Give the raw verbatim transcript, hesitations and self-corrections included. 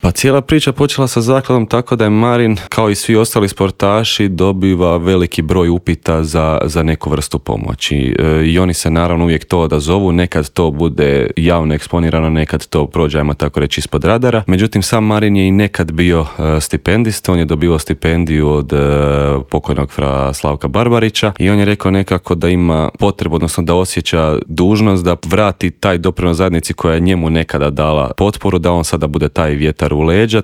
Pa cijela priča počela sa zakladom tako da je Marin, kao i svi ostali sportaši, dobiva veliki broj upita za, za neku vrstu pomoći. E, I oni se naravno uvijek to odazovu, nekad to bude javno eksponirano, nekad to prođe, ajmo tako reći, ispod radara. Međutim, sam Marin je i nekad bio e, stipendista, on je dobivao stipendiju od e, pokojnog fra Slavka Barbarića i on je rekao nekako da ima potrebu, odnosno da osjeća dužnost da vrati taj doprinos zajednici koja je njemu nekada dala potporu, da on sada bude taj vjetar u leđa,